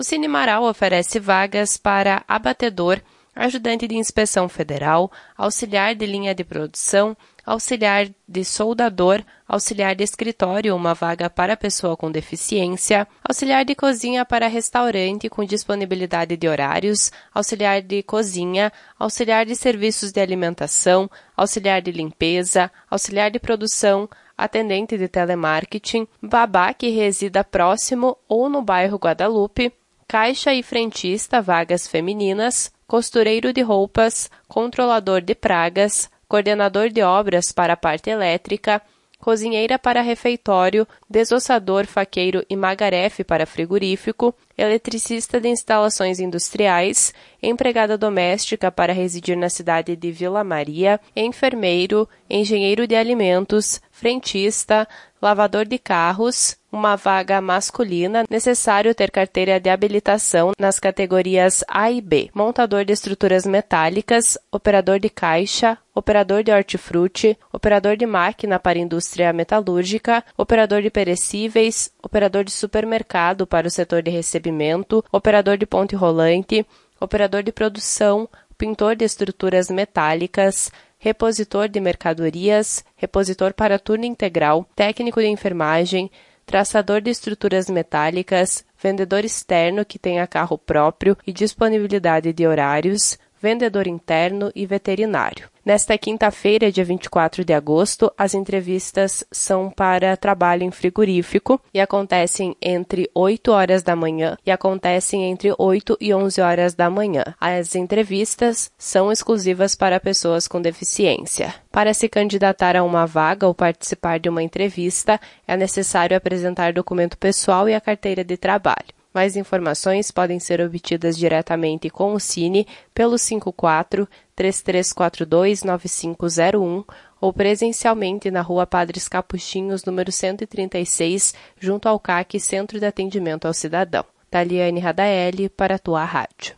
O Cine Marau oferece vagas para abatedor, ajudante de inspeção federal, auxiliar de linha de produção, auxiliar de soldador, auxiliar de escritório, uma vaga para pessoa com deficiência, auxiliar de cozinha para restaurante com disponibilidade de horários, auxiliar de cozinha, auxiliar de serviços de alimentação, auxiliar de limpeza, auxiliar de produção, atendente de telemarketing, babá que resida próximo ou no bairro Guadalupe, caixa e frentista, vagas femininas, costureiro de roupas, controlador de pragas, coordenador de obras para a parte elétrica, cozinheira para refeitório, desossador, faqueiro e magarefe para frigorífico, eletricista de instalações industriais, empregada doméstica para residir na cidade de Vila Maria, enfermeiro, engenheiro de alimentos, frentista, lavador de carros, uma vaga masculina, necessário ter carteira de habilitação nas categorias A e B, montador de estruturas metálicas, operador de caixa, operador de hortifruti, operador de máquina para indústria metalúrgica, operador de perecíveis, operador de supermercado para o setor de recebimento, operador de ponte rolante, operador de produção, pintor de estruturas metálicas, repositor de mercadorias, repositor para turno integral, técnico de enfermagem, traçador de estruturas metálicas, vendedor externo que tenha carro próprio e disponibilidade de horários, vendedor interno e veterinário. Nesta quinta-feira, dia 24 de agosto, as entrevistas são para trabalho em frigorífico e acontecem entre 8 horas da manhã e acontecem entre 8 e 11 horas da manhã. As entrevistas são exclusivas para pessoas com deficiência. Para se candidatar a uma vaga ou participar de uma entrevista, é necessário apresentar documento pessoal e a carteira de trabalho. Mais informações podem ser obtidas diretamente com o Cine pelo 54-3342-9501 ou presencialmente na Rua Padres Capuchinhos, número 136, junto ao CAC, Centro de Atendimento ao Cidadão. Taliane Radaeli, para a Tua Rádio.